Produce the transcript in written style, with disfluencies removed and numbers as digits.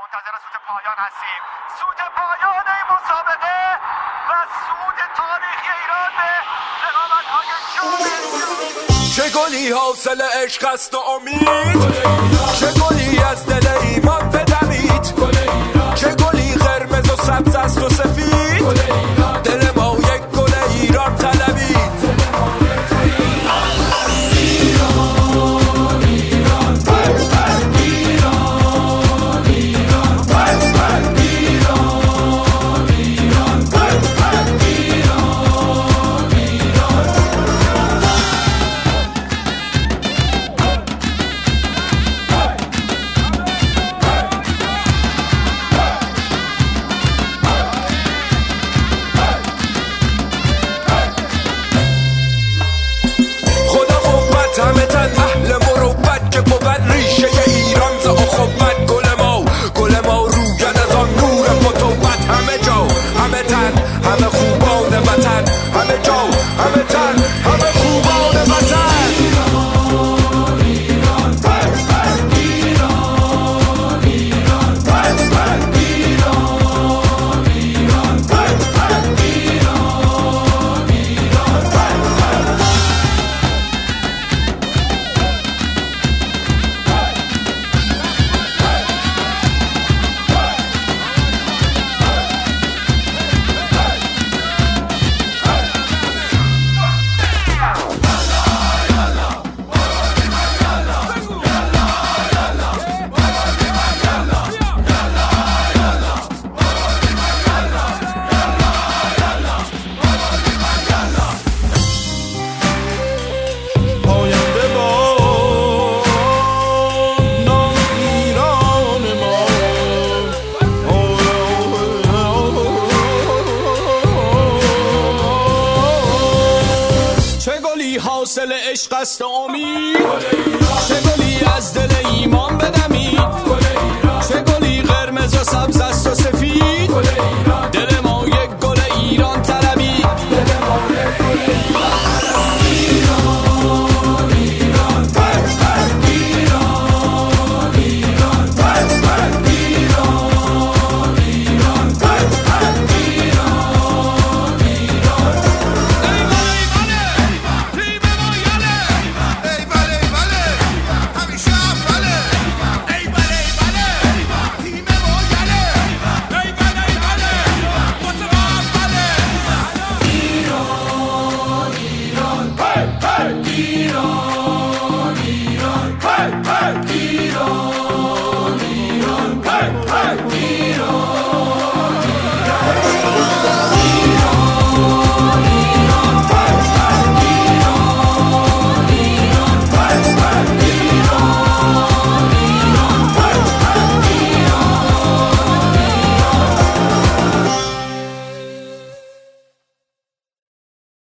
منتظر سوت پایان هستیم. سوت پایان این مسابقه و صعود تاریخی ایران به رقابت‌های جام. چه گلی حاصل عشق است و امید، چه گلی از دل ایمان بدمید، چه گلی قرمز و سبز است و سفید، دل ما یک گل ایران طلبید. همه تن اهل مروت که بود ریشه ایران ز اخوت، گل ما روید از آن نور فتوت. همه جا همه تن همه خوبان وطن، همه جا همه تن همه خوبان وطن. حاصل عشق است و امید، چه گلی از دل ایمان بدمید، چه گلی قرمز و سبز است و سفید، دل ما یک گل ایران طلبید. Hey!